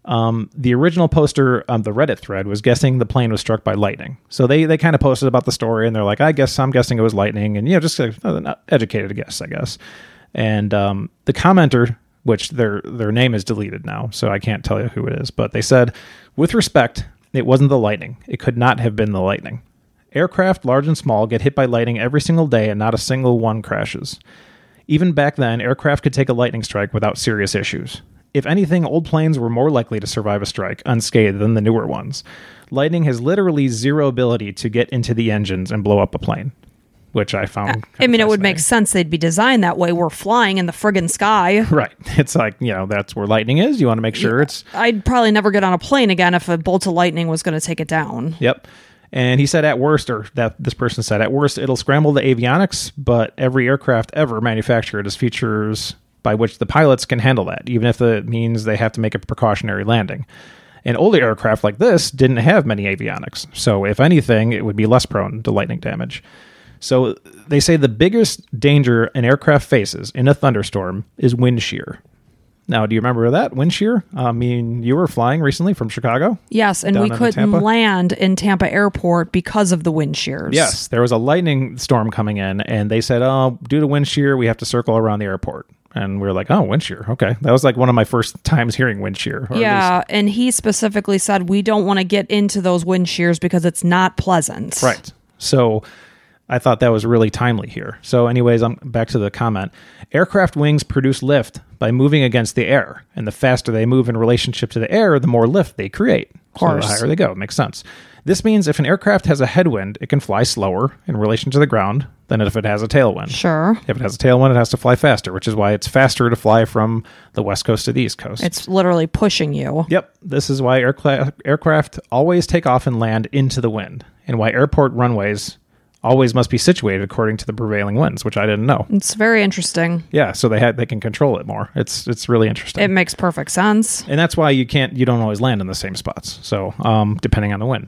Um, the original poster on the Reddit thread was guessing the plane was struck by lightning. So they they kind of posted about the story, and they're like, I guess I'm guessing it was lightning, and you know, just uh, an educated guess, I guess. And um, the commenter, which their their name is deleted now, so I can't tell you who it is, but they said, with respect, it wasn't the lightning. It could not have been the lightning. Aircraft, large and small, get hit by lightning every single day, and not a single one crashes. Even back then, aircraft could take a lightning strike without serious issues. If anything, old planes were more likely to survive a strike unscathed than the newer ones. Lightning has literally zero ability to get into the engines and blow up a plane, which I found I mean, it would make sense they'd be designed that way. We're flying in the friggin' sky. Right. It's like, you know, that's where lightning is. You want to make sure Yeah. it's... I'd probably never get on a plane again if a bolt of lightning was going to take it down. Yep. And he said at worst, or that this person said, at worst, it'll scramble the avionics, but every aircraft ever manufactured has features by which the pilots can handle that, even if it means they have to make a precautionary landing. And older aircraft like this didn't have many avionics, so if anything, it would be less prone to lightning damage. So they say the biggest danger an aircraft faces in a thunderstorm is wind shear. Now, do you remember that, wind shear? I mean, you were flying recently from Chicago? Yes, and Down we into couldn't Tampa? land in Tampa Airport because of the wind shears. Yes, there was a lightning storm coming in, and they said, oh, due to wind shear, we have to circle around the airport. And we were like, oh, wind shear. Okay. That was like one of my first times hearing wind shear. or at Yeah, least- and he specifically said we don't want to get into those wind shears because it's not pleasant. Right. So I thought that was really timely here. So anyways, I'm back to the comment. Aircraft wings produce lift by moving against the air. And the faster they move in relationship to the air, the more lift they create. Of course. So the higher they go. It makes sense. This means if an aircraft has a headwind, it can fly slower in relation to the ground than if it has a tailwind. Sure. If it has a tailwind, it has to fly faster, which is why it's faster to fly from the west coast to the east coast. It's literally pushing you. Yep. This is why aircraft aircraft always take off and land into the wind, and why airport runways always must be situated according to the prevailing winds, which I didn't know. It's very interesting. Yeah, so they had they can control it more. It's it's really interesting. It makes perfect sense. And that's why you can't you don't always land in the same spots. So, um, depending on the wind.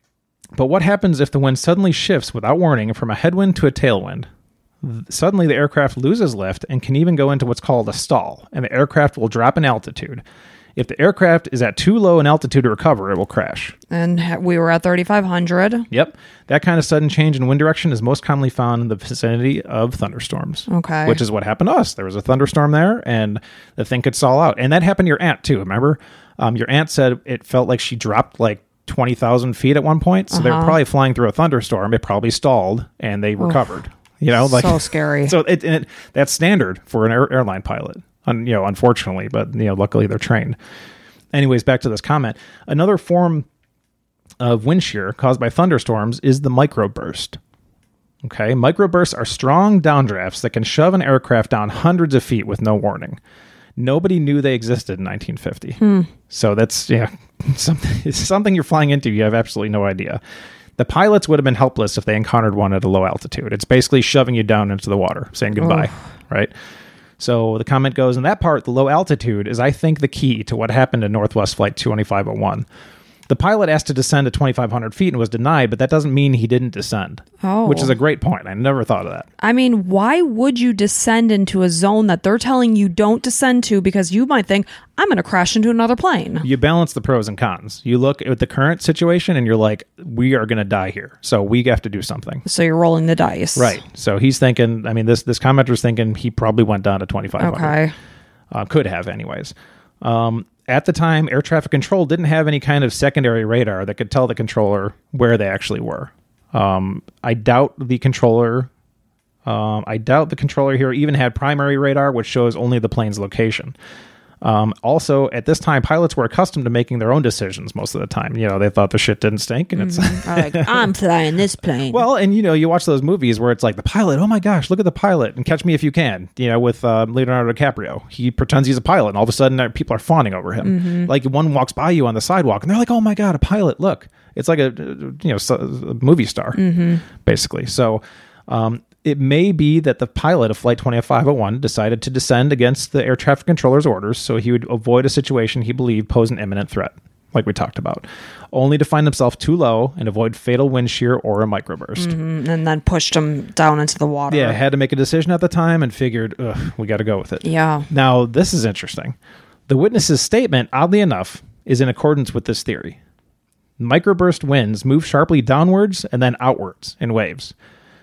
But what happens if the wind suddenly shifts without warning from a headwind to a tailwind? Th- Suddenly, the aircraft loses lift and can even go into what's called a stall, and the aircraft will drop in altitude. If the aircraft is at too low an altitude to recover, it will crash. And ha- we were at thirty-five hundred. Yep. That kind of sudden change in wind direction is most commonly found in the vicinity of thunderstorms. Okay. Which is what happened to us. There was a thunderstorm there, and the thing could stall out. And that happened to your aunt, too, remember? Um, your aunt said it felt like she dropped like twenty thousand feet at one point. So they were Uh-huh. probably flying through a thunderstorm. It probably stalled, and they recovered. You know, like So scary. So it, and it, that's standard for an air, airline pilot, un, you know, unfortunately, but, you know, luckily they're trained. Anyways, back to this comment. Another form of wind shear caused by thunderstorms is the microburst. Okay, microbursts are strong downdrafts that can shove an aircraft down hundreds of feet with no warning. Nobody knew they existed in nineteen fifty. Hmm. So that's, yeah, something, it's something you're flying into. You have absolutely no idea. The pilots would have been helpless if they encountered one at a low altitude. It's basically shoving you down into the water, saying goodbye, right? So the comment goes, in that part, the low altitude is, I think, the key to what happened to Northwest Flight twenty-five oh one. The pilot asked to descend to twenty-five hundred feet and was denied, but that doesn't mean he didn't descend, Oh. which is a great point. I never thought of that. I mean, why would you descend into a zone that they're telling you don't descend to because you might think, I'm going to crash into another plane? You balance the pros and cons. You look at the current situation and you're like, we are going to die here. So we have to do something. So you're rolling the dice. Right. So he's thinking, I mean, this, this commenter's thinking he probably went down to twenty-five hundred. Okay. Uh, could have anyways. Um, at the time, air traffic control didn't have any kind of secondary radar that could tell the controller where they actually were. Um, I doubt the controller, um, I doubt the controller here even had primary radar, which shows only the plane's location. Um, also, at this time, pilots were accustomed to making their own decisions most of the time. You know, they thought the shit didn't stink, and it's Like, I'm flying this plane. well, and you know, you watch those movies where it's like the pilot. Oh my gosh, look at the pilot! And Catch Me If You Can. You know, with uh, Leonardo DiCaprio, he pretends he's a pilot, and all of a sudden, uh, people are fawning over him. Mm-hmm. Like one walks by you on the sidewalk, and they're like, "Oh my god, a pilot! Look!" It's like a you know so- a movie star, Mm-hmm. basically. So. Um, It may be that the pilot of Flight twenty-five oh one decided to descend against the air traffic controller's orders so he would avoid a situation he believed posed an imminent threat, like we talked about, only to find himself too low and avoid fatal wind shear or a microburst. Mm, and then pushed him down into the water. Yeah, had to make a decision at the time and figured, ugh, we got to go with it. Yeah. Now, this is interesting. The witness's statement, oddly enough, is in accordance with this theory. Microburst winds move sharply downwards and then outwards in waves.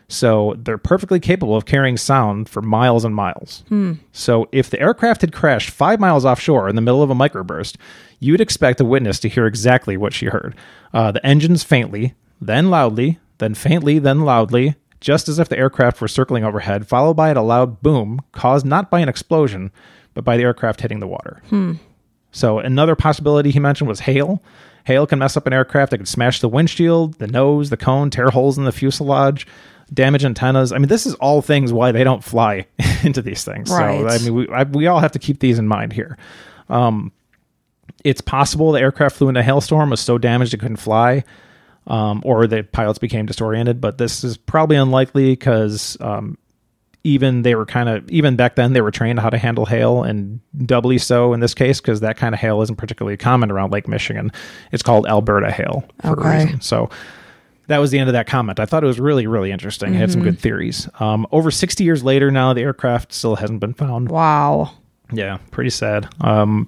So they're perfectly capable of carrying sound for miles and miles. Hmm. So if the aircraft had crashed five miles offshore in the middle of a microburst, you'd expect a witness to hear exactly what she heard. Uh, the engines faintly, then loudly, then faintly, then loudly, just as if the aircraft were circling overhead, followed by a loud boom caused not by an explosion, but by the aircraft hitting the water. Hmm. So another possibility he mentioned was hail. Hail can mess up an aircraft. It could smash the windshield, the nose, the cone, tear holes in the fuselage, damage antennas. I mean, this is all things why they don't fly into these things. Right. So, I mean, we, I, we all have to keep these in mind here. Um, it's possible the aircraft flew into a hailstorm, was so damaged it couldn't fly, um, or the pilots became disoriented. But this is probably unlikely because um, even they were kind of, even back then, they were trained how to handle hail, and doubly so in this case because that kind of hail isn't particularly common around Lake Michigan. It's called Alberta hail for Okay. a reason. So that was the end of that comment. I thought it was really, really interesting. It Mm-hmm. had some good theories. Um, over sixty years later now, the aircraft still hasn't been found. Wow. Yeah, pretty sad. Um,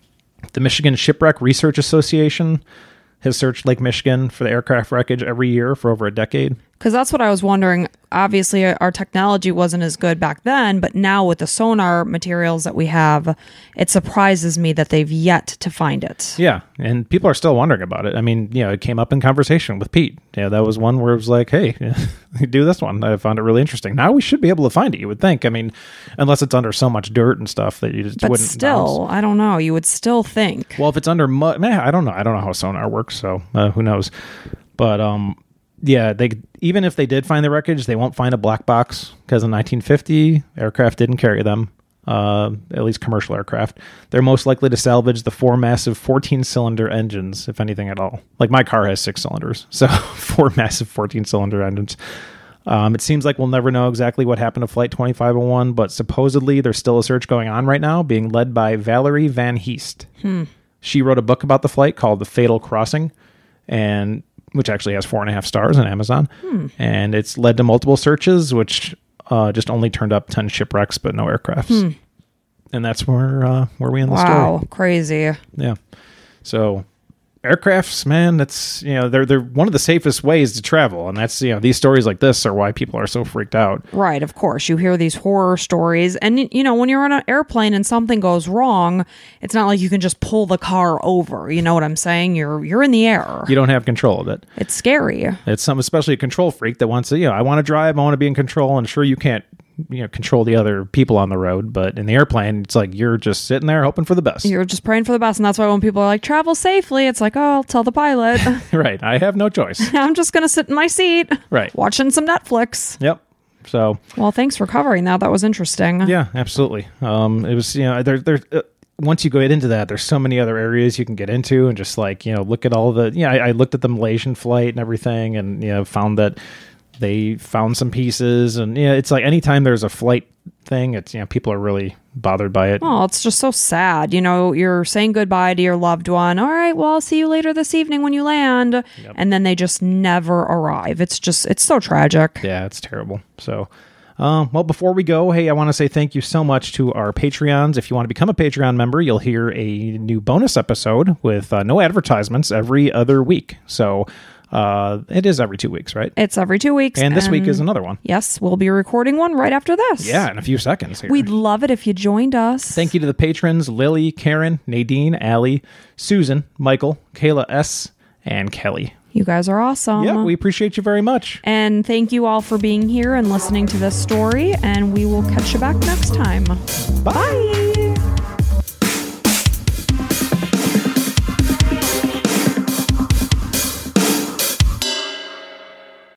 the Michigan Shipwreck Research Association has searched Lake Michigan for the aircraft wreckage every year for over a decade. Because that's what I was wondering. Obviously, our technology wasn't as good back then, but now with the sonar materials that we have, it surprises me that they've yet to find it. Yeah, and people are still wondering about it. I mean, you know, it came up in conversation with Pete. Yeah, that was one where it was like, hey, do this one. I found it really interesting. Now we should be able to find it, you would think. I mean, unless it's under so much dirt and stuff that you just But wouldn't still, I don't know. You would still think. Well, if it's under mud, man, I don't know. I don't know how sonar works, so uh, who knows? But um, yeah, they even if they did find the wreckage, they won't find a black box because in nineteen fifty, aircraft didn't carry them. Uh, at least commercial aircraft. They're most likely to salvage the four massive fourteen-cylinder engines, if anything at all. Like my car has six cylinders, so four massive fourteen-cylinder engines. Um, it seems like we'll never know exactly what happened to Flight twenty-five oh one, but supposedly there's still a search going on right now, being led by Valerie Van Heest. Hmm. She wrote a book about the flight called The Fatal Crossing, and which actually has four and a half stars on Amazon. Hmm. And it's led to multiple searches, which uh, just only turned up ten shipwrecks, but no aircrafts. Hmm. And that's where uh, where we end the story. Wow, crazy. Yeah. So aircrafts, man, that's, you know, they're they're one of the safest ways to travel, and that's, you know, these stories like this are why people are so freaked out. Right, of course. You hear these horror stories, and you know, when you're on an airplane and something goes wrong, it's not like you can just pull the car over. You know what I'm saying? You're you're in the air. You don't have control of it. It's scary. It's some, especially a control freak that wants to, you know, I want to drive, I want to be in control, and sure, you can't, you know, control the other people on the road, but in the airplane, it's like you're just sitting there hoping for the best. You're just praying for the best, and that's why when people are like, travel safely, it's like, oh, I'll tell the pilot. Right. I have no choice. I'm just going to sit in my seat. Right. Watching some Netflix. Yep. So. Well, thanks for covering that. That was interesting. Yeah, absolutely. Um, it was, you know, there, there, uh, once you go into that, there's so many other areas you can get into, and just like, you know, look at all the, yeah, I, I looked at the Malaysian flight and everything, and, you know, found that they found some pieces, and yeah, it's like anytime there's a flight thing, it's, you know, people are really bothered by it. Oh, it's just so sad. You know, you're saying goodbye to your loved one. All right, well, I'll see you later this evening when you land. Yep. And then they just never arrive. It's just, it's so tragic. Yeah, it's terrible. So, um, well, before we go, hey, I want to say thank you so much to our Patreons. If you want to become a Patreon member, you'll hear a new bonus episode with uh, no advertisements every other week. So, Uh, it is every two weeks, right? It's every two weeks. And this and week is another one. Yes, we'll be recording one right after this. Yeah, in a few seconds here. We'd love it if you joined us. Thank you to the patrons, Lily, Karen, Nadine, Allie, Susan, Michael, Kayla S., and Kelly. You guys are awesome. Yeah, we appreciate you very much. And thank you all for being here and listening to this story, and we will catch you back next time. Bye. Bye.